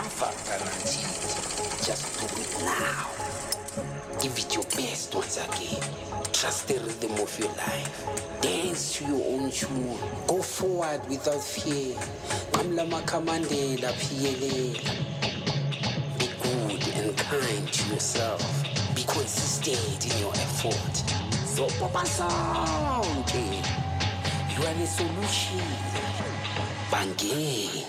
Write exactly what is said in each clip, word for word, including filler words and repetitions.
fuck until just do it now. Give it your best once again. Trust the rhythm of your life. Dance to your own tune. Go forward without fear. Ngamla Mandela Pielela. Be good and kind to yourself. Be consistent in your effort. So Papa Sound, you are the solution. Bangini.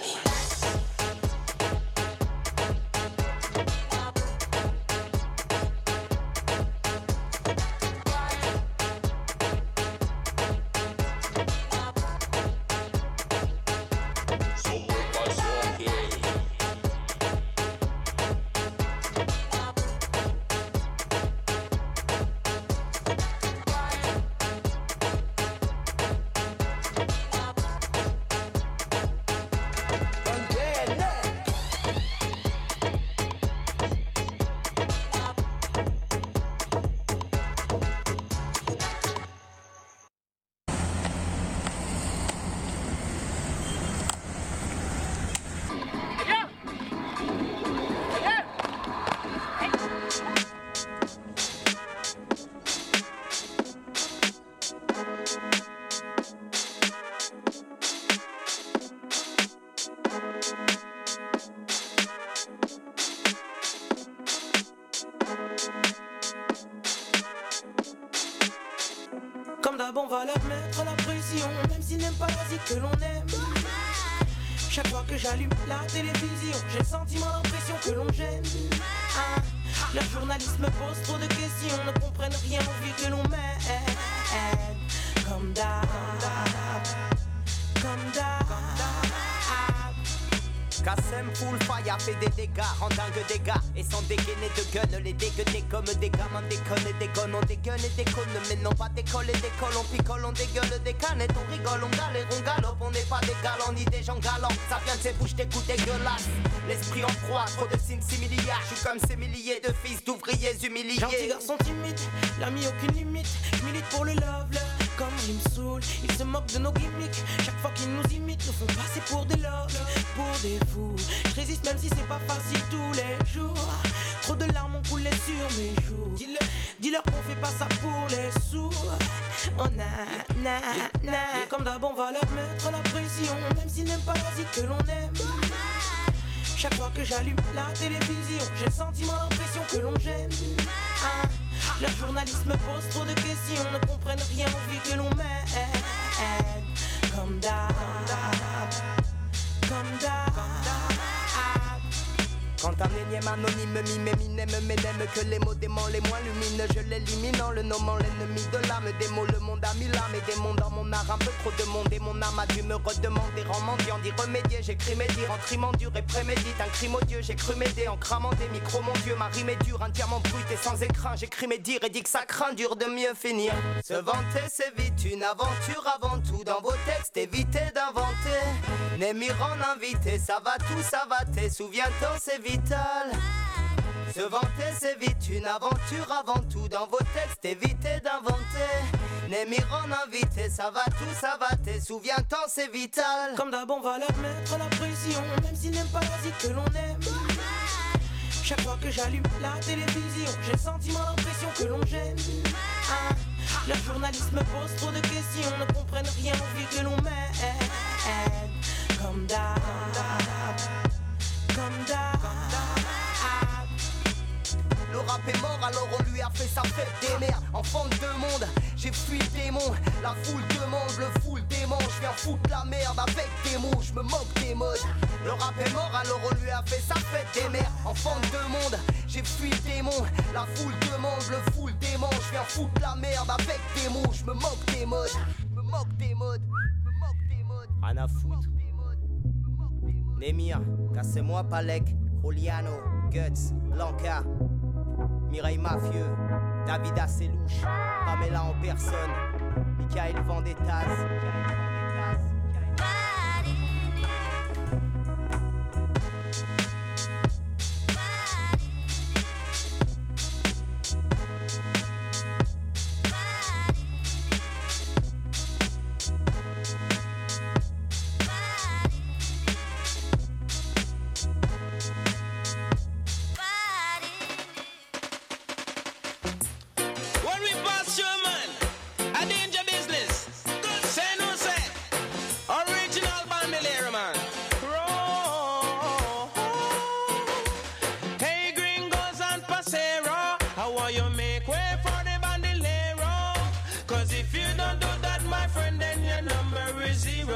On va leur mettre la pression, même s'ils n'aiment pas la zik que l'on aime. Chaque fois que j'allume la télévision, j'ai le sentiment, l'impression que l'on gêne. Ah, le journaliste me pose trop de questions, ne comprennent rien aux vies que l'on mène. Comme d'hab, comme d'hab. Kassem full fire fait des dégâts, en dingue des gars. Et sans dégainer de gun, les dégainer comme des gamins déconne et déconne, on dégueule et déconne. Mais non pas décolle et décolle, on picole, on dégueule des canettes, on rigole, on galère, on galope. On n'est pas des galants ni des gens galants, ça vient de ces bouches, des coups dégueulasses. L'esprit en froid, trop de signes similiaires. Je suis comme ces milliers de fils d'ouvriers humiliés. Gentil garçon timide, l'ami aucune limite. Je milite pour le love, leur comme il me saoule. Ils se moquent de nos gimmicks, chaque fois qu'ils nous imitent, nous font passer pour des loves, pour des fous. Je résiste même si c'est pas facile tous les jours. Trop de larmes ont coulé sur mes joues. Dis-leur, dis-leur qu'on fait pas ça pour les sous. Oh na na na. Comme d'hab on va leur mettre la pression, même s'ils n'aiment pas la zik que l'on aime. Chaque fois que j'allume la télévision, j'ai le sentiment, l'impression que l'on gêne. Ah, le journaliste me pose trop de questions, ne comprennent rien aux vies que l'on mène. Comme d'hab, comme d'hab. Quand un énième anonyme mime et m'aime, m'aime que les mots démons les moins lumineux, je l'élimine en le nommant l'ennemi de l'âme. Des mots, le monde a mis l'âme et des mondes dans mon art. Un peu trop de monde et mon âme a dû me redemander en mendiant d'y remédier. J'écris mes dires en trimant dur et prémédite un crime odieux. J'ai cru m'aider en cramant des micros, mon Dieu. Ma rime est dure, un diamant brut et sans écrin. J'écris mes dires et dis que ça craint dur de mieux finir. Se vanter c'est vite une aventure avant tout. Dans vos textes évitez d'inventer. Némir en invité, ça va tout, ça va t'es. Souviens-t'en c'est vital. Se vanter c'est vite une aventure avant tout. Dans vos textes évitez d'inventer. Némir en invité, ça va tout, ça va t'es. Souviens-t'en c'est vital. Comme d'hab on va leur mettre la pression, même s'ils n'aiment pas la zik que l'on aime. Chaque fois que j'allume la télévision, j'ai le sentiment, l'impression que l'on gêne. Ah, le journaliste me pose trop de questions, ne comprennent rien aux vies que l'on mène. Comme d'hab, comme d'hab. Le rap est mort alors on lui a fait sa fête des mères. Enfant de deux mondes, j'ai fui le démon. La foule demande, le foule démon. Je viens foutre la merde avec des mots, je me moque des modes. Le rap est mort alors on lui a fait sa fête des mères. Enfant de deux mondes, j'ai fui le démon. La foule demande, le foule démon. Je viens foutre la merde avec des mots, je me moque des modes. Je me moque des modes, je me moque des modes. Rien à foutre. Némir, cassez-moi Palek, Roliano, Guts, Blanca, Mireille Mafieux, David Asselouche, Pamela en personne, Michael Vendettas.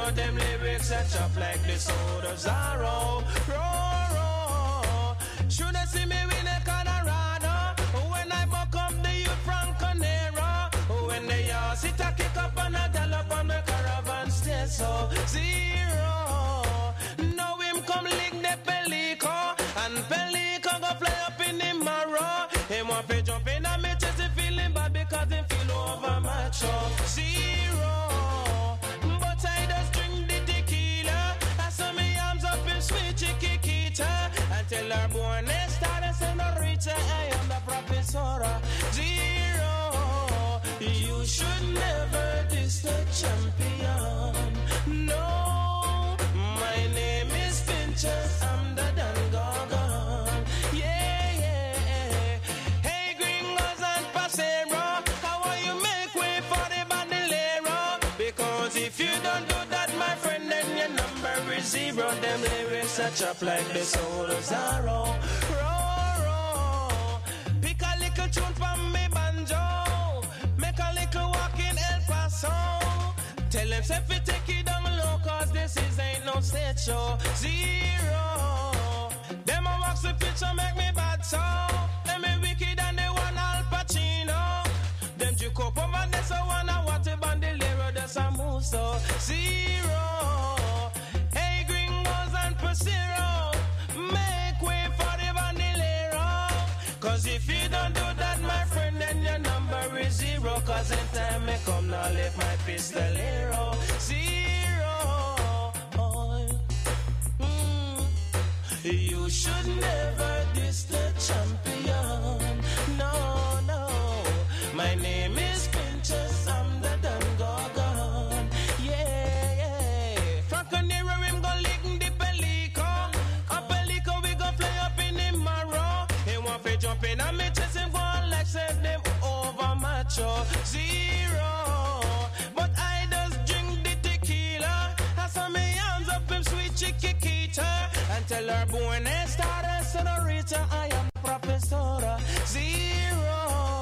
zero. Them lyrics that chop like the sword of Zorro. Roar, roar. Should I see me win a Colorado? When I buck up the youth from Conero. When they all sit a kick up and a gallop on the caravan stay so zero. Now him come lick the Pelico. And Pelico go fly up in the marrow. Him want to jump in and me chest he feeling bad because he feel over macho. Zero. But I just drink the tequila. I saw me arms up in sweet chiquita. Until our born they started senorita. I am the professor. Zero. You should never diss the champion. No. My name is Fincher. I'm the Dan Gorgon. Yeah, yeah. Hey, gringos and pasero. How are you make way for the bandolero? Because if you don't do that, my friend, then your number is zero. Them lyrics are chop like the soul of Zorro. Roar, roar. Pick a little tune from me banjo. Make a little walk in El Paso. Tell them if you take it down low, cause this is ain't no stage show. Zero. Them a wax the picture make me bad so. Them me wicked and they want Al Pacino. Them juke up over there so wanna what a bandolero that's a move so. Zero. Hey gringos and Pasero. Make way for the bandolero. Cause if you don't do that, my friend, then your number is zero. Cause in time may come now lift my pistolero. Zero. Mm. You should never diss the champion. No, no. My name is Pinchas, I'm the Don Gorgon. Yeah, yeah. From Conero, him go lick the Pelico. A Pelico, we go fly up in the marrow. He want to jump in and me chest him go on like said them over macho. Zero. But I just drink the tequila. I saw me arms up him sweet chiquita. And tell her born a starter, senorita, I am professor. Zero.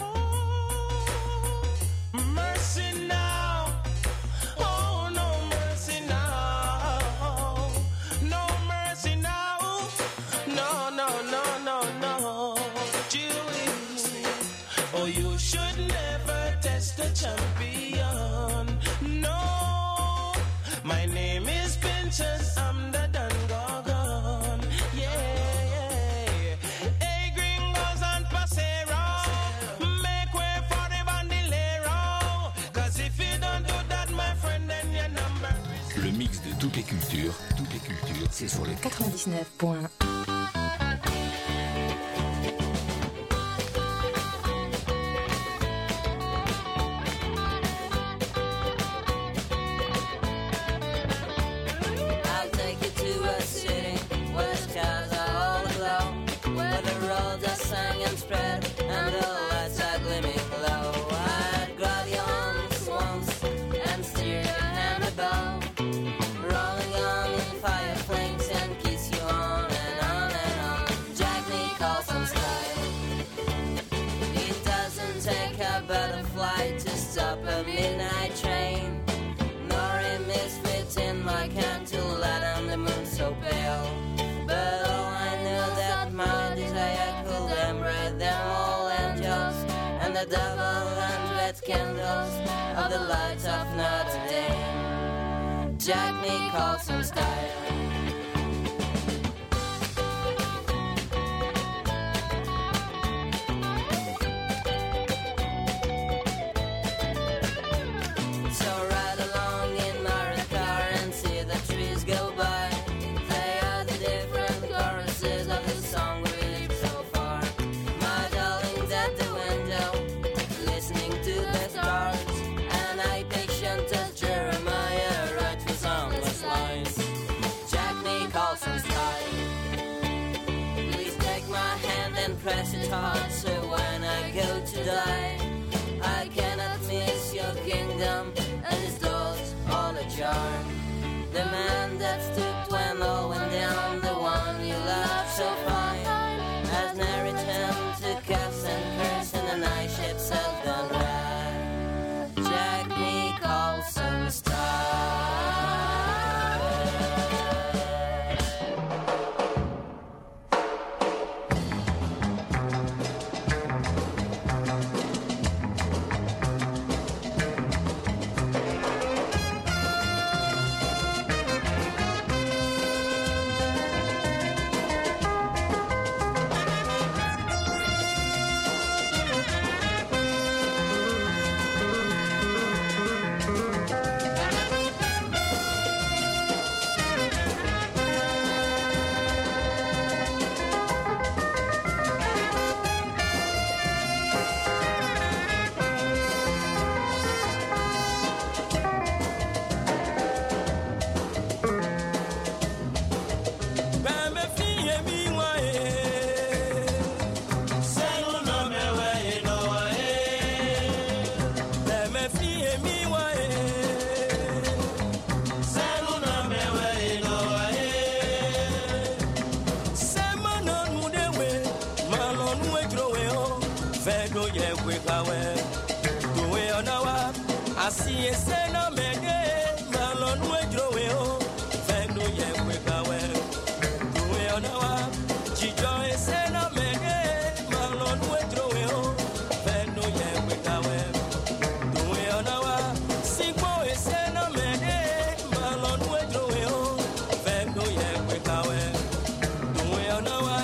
Mercy now. Oh, no mercy now. No mercy now. No, no, no, no, no. Jewish. Oh, you should never test the champion. No. My name is Pinchas. I'm the Dan Gorgon. Yeah, yeah. Hey, gringos and pasero. Make way for the bandolero. Cause if you don't do that, my friend, then your number is... Le mix de toutes les cultures, toutes les cultures, c'est sur le quatre-vingt-dix-neuf point un. I'll take you to a city where the skies are all aglow, where the roads are sang and spread and the lights are gleaming low. I'd grab your arms once and steer your hand above, rolling on in fire flames and kiss you on and on and on. Jack Nicholson style. It doesn't take a butterfly to stop a midnight train, nor a misfit in my candle light on the moon so pale. But all I knew that my desire could embrace them all angels and the double hundred candles of the light of Notre Dame. Jack Nicholson style. So ride along in my red car and see the trees go by. They are the different choruses of the song we lived so far. My darling's at the window, listening to the stars, and I patient as Jeremiah writes for songless lines. Jack Nicholson style. Please take my hand and press it hard, so when I go to die, I cannot miss your kingdom and its doors all ajar. The man that stood when all went down, the one you loved so fine, has now returned to cuss and curse, and the night ship sailed gone dry. Jack Nicholson style. si ese no me de malo nuestro veo fendo ye kwekawe tuwe onawa chicho ese no me de malo nuestro veo fendo ye kwekawe tuwe onawa sinko ese no me de malo nuestro veo fendo ye kwekawe tuwe onawa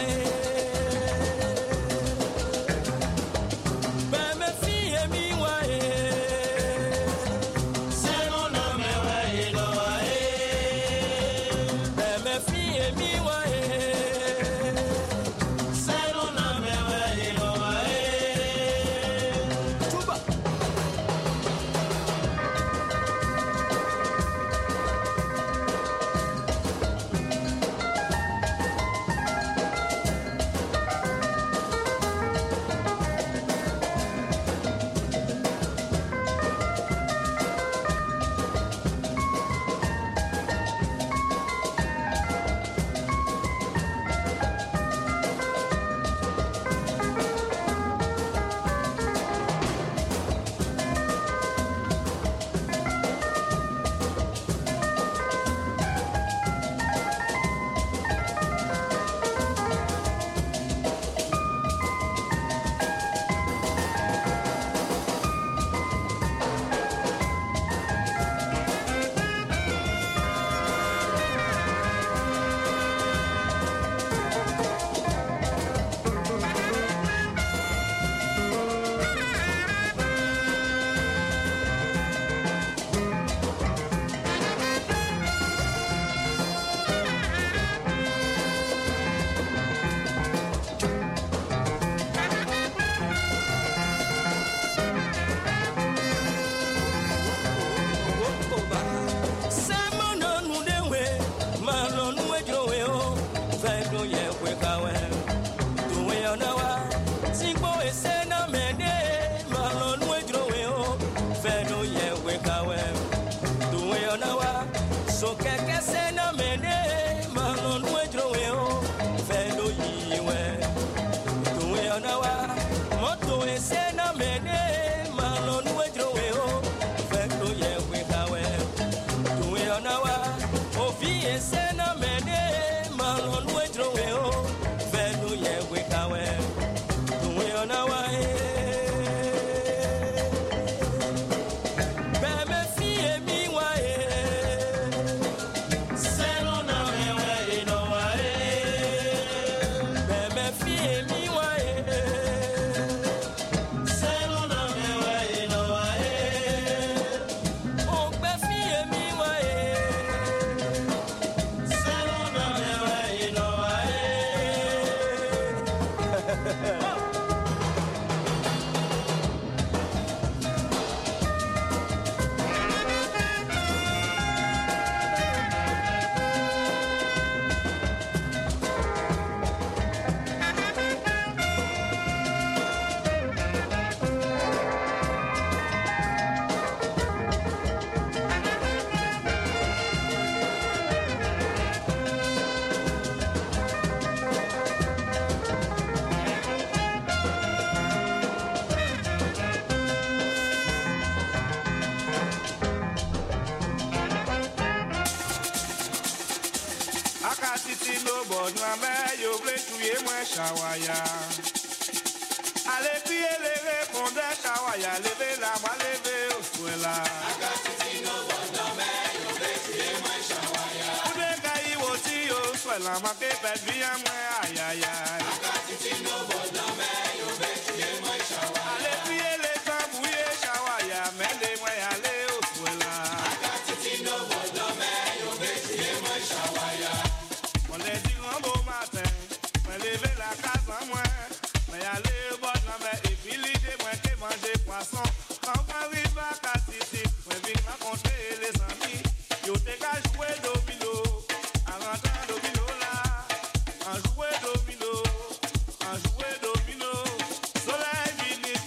Chawaya. Allez crier les répondeurs Chawaya, levez la main, levez au souela. Akatiti no bonhomme, yo crier moi Chawaya. Ude kai woti yo souela, ma ke pet bien moi aïe aïe aïe. Akatiti no bonhomme, yo crier moi Chawaya. Allez crier les tambouillés Chawaya, mêlez moi aller au souela. Akatiti no bonhomme, yo crier moi Chawaya. On les dit un beau matin. Lever la case en moins, mais aller au bord de la mer et puis l'idée moi qui manger poisson. Quand on arrive à Cassisi, moi viens rencontrer les amis. Yo t'es qu'à jouer domino, en rentrant domino là, en jouer domino, en jouer domino. Soleil vini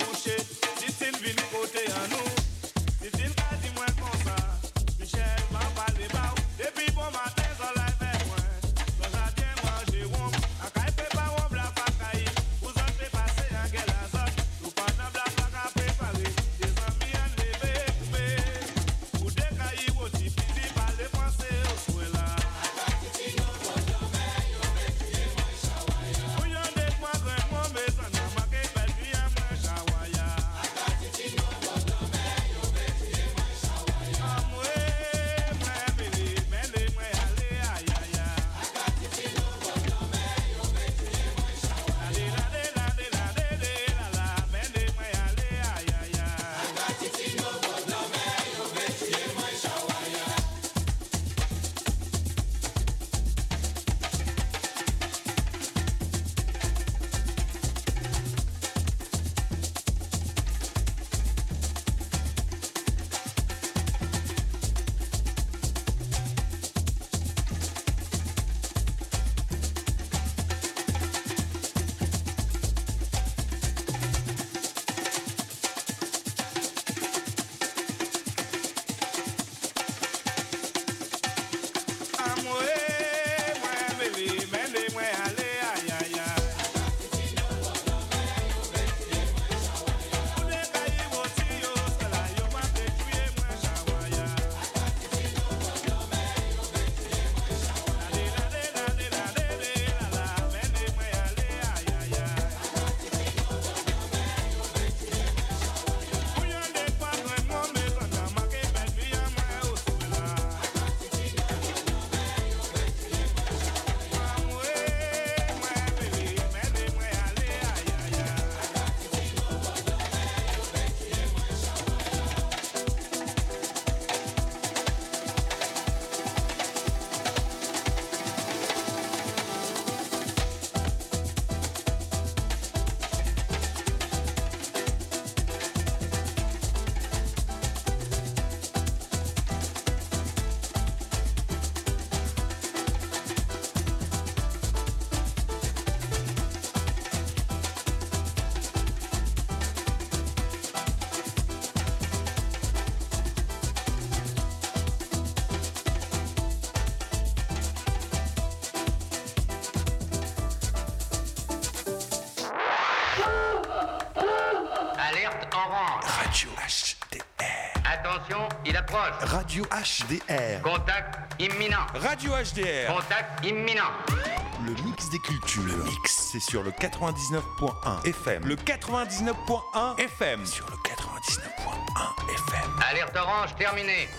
Alerte orange. Radio H D R. Attention, il approche. Radio H D R. Contact imminent. Radio H D R. Contact imminent. Le mix des cultures. Le mix, c'est sur le quatre-vingt-dix-neuf point un F M. Le quatre-vingt-dix-neuf point un F M. Sur le quatre-vingt-dix-neuf point un F M. Alerte orange terminée.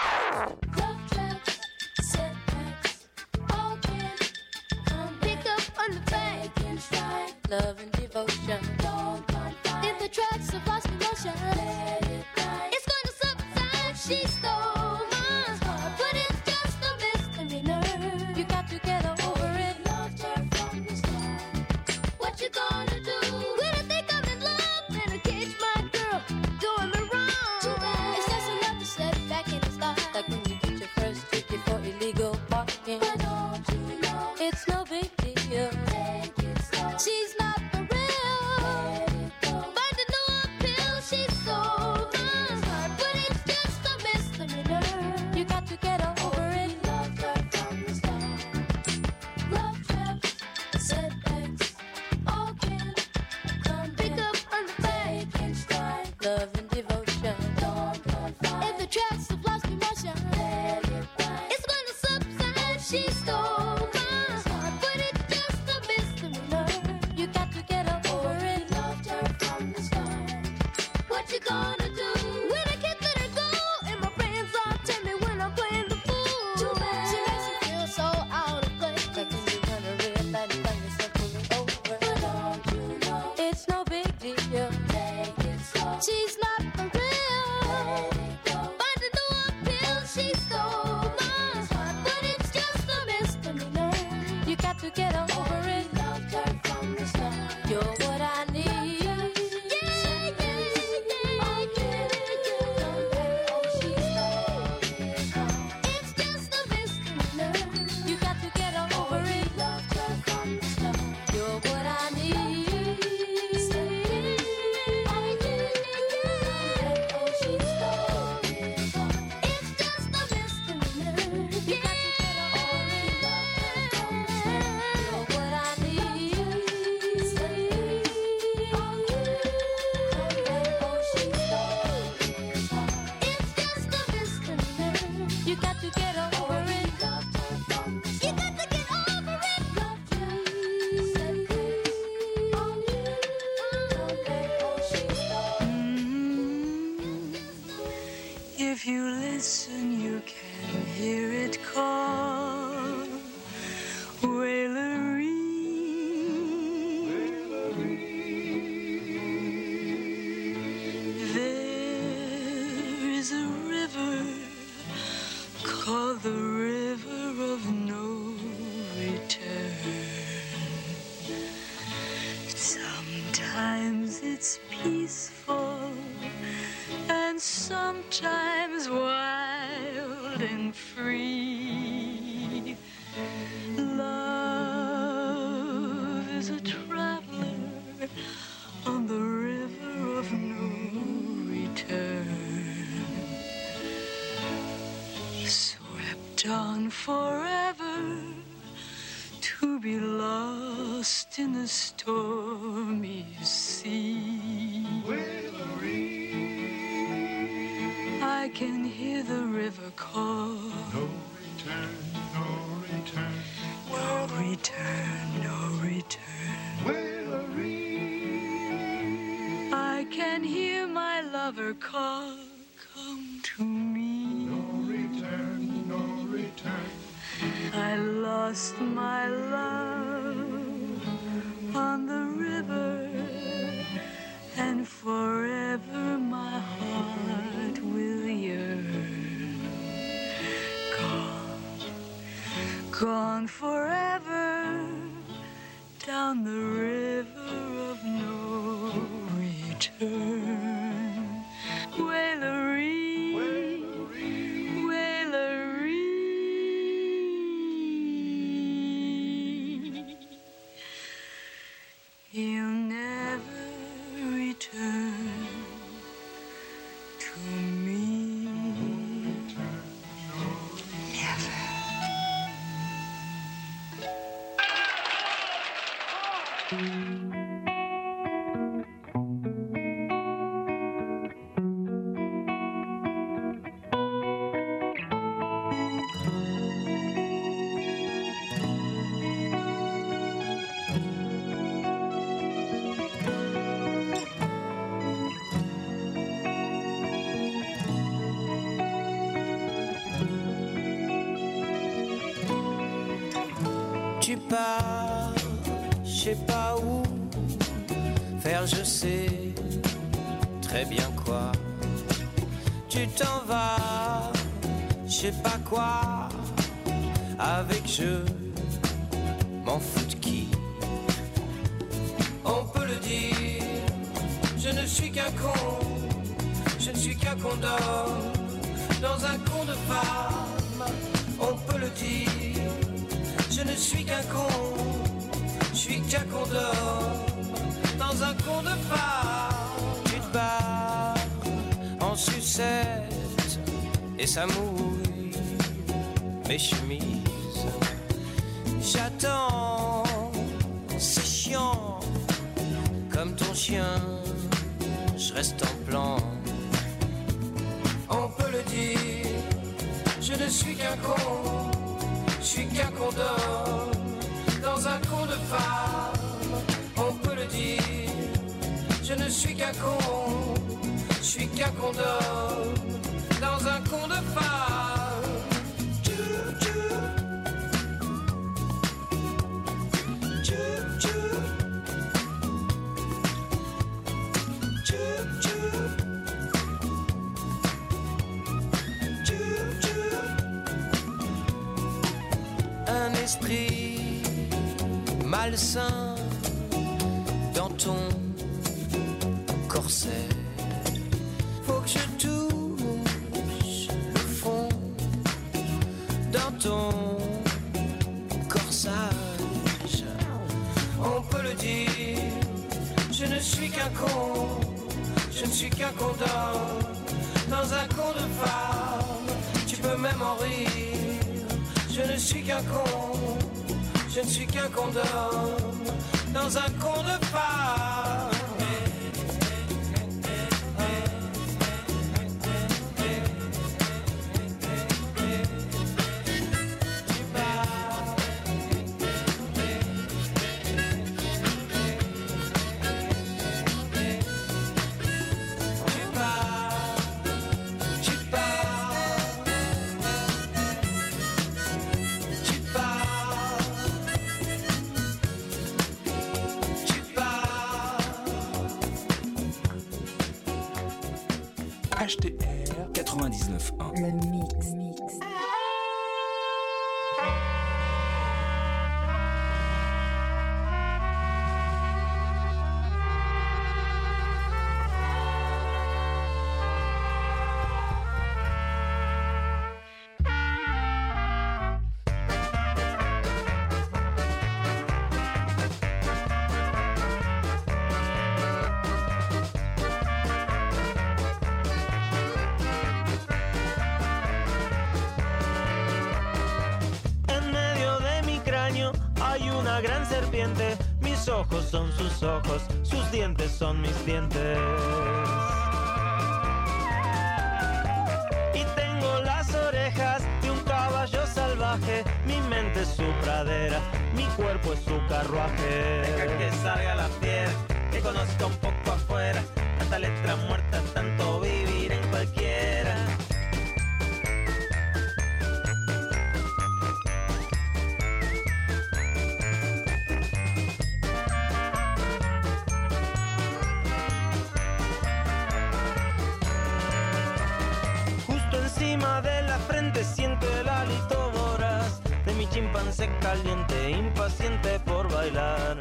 Love and devotion. If the tracks have lost emotion, it's going to subside. She stole my heart, but it's just a misdemeanor. You got to get over it. Loved her from the start. What you gonna do when I think I'm in love and I catch my girl doing me wrong? Too bad. It's just enough to set it back in the style. Like when you get your first ticket for illegal parking. But don't you know it's no big deal. Take it slow. She's not for real. Find a new appeal. She stole my heart, but it's just a misdemeanor. You got to get over it. Loved her from the start. Love traps, setbacks, all can come pick up on the back and stride. Love and devotion. Don't confide. If the tracks have lost emotion, let it ride. It's going to subside. She stole my heart, but it's just a misdemeanor. You got to get over it. Loved her from the start. What you gonna do when I can't let her go? And my friends all tell me when I'm playing the fool. Too bad. She makes me feel so out of place. Like when you run a red light and find yourself pulling over. But don't you know it's no big deal. Take it slow. She's not for real. Let it go. Find a new appeal. She stole my heart, but it's just a misdemeanor. You got to get over it. Loved her from the start. You're what I need. Yeah, yeah, yeah, yeah. Oh, she stole his heart. It's just a misdemeanor. You got to get over it. Loved her from the start. You're what I need. Oh, she stole his heart. It's just a misdemeanor. You got to get over it. Loved her from the start. You're what I need. Oh, she stole his heart. It's just a misdemeanor. You got to get over it. Loved her from the start. You got to get over it. Loved her. Oh, she stole. If you listen, you can hear it call. Wailery. There is a river called the River of No Return. Sometimes it's peaceful and sometimes wild and free. Love is a traveler on the river of no return, swept on forever to be lost in the stormy sea. I can hear the river call. No return, no return. No return, no return. I can hear my lover call. Come to me. No return, no return. I lost my love on the river, and forever my heart will yearn. Gone, gone forever down the river of no return. Wailery, Wailery. He'll never return to me. Never. pars, je sais pas où, faire je sais très bien quoi. Tu t'en vas, je sais pas quoi, avec je m'en fous de qui. On peut le dire, je ne suis qu'un con, je ne suis qu'un condor, dans un conte de femme. On peut le dire, je ne suis qu'un con, je suis qu'un condor, dans un conte de femme. Tu te barres en sucette et ça mouille mes chemises. J'attends, c'est chiant, comme ton chien, je reste en plan. On peut le dire, je ne suis qu'un con, je suis qu'un condor, dans un conte de femme. On peut le dire, je ne suis qu'un con, je suis qu'un condor, dans un conte de femme. Tchou, tchou. Tchou, tchou. Tchou, tchou. Tchou, tchou. Un esprit malsain dans ton corset. Faut que je touche le fond dans ton corsage. On peut le dire, je ne suis qu'un con, je ne suis qu'un condor, dans un conte de femme. Tu peux même en rire, je ne suis qu'un con, je ne suis qu'un condor, dans un conte de femme. H T R quatre-vingt-dix-neuf un. Le mix. mix. Hay una gran serpiente, mis ojos son sus ojos, sus dientes son mis dientes. Y tengo las orejas de un caballo salvaje, mi mente es su pradera, mi cuerpo es su carruaje. Deja que salga la piel, que conozca un poco afuera, tanta letra muerta, tanto vivir en cualquiera. Encima de la frente siento el hálito voraz de mi chimpancé caliente, impaciente por bailar.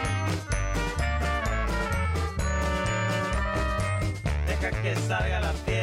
Que salga la fiesta.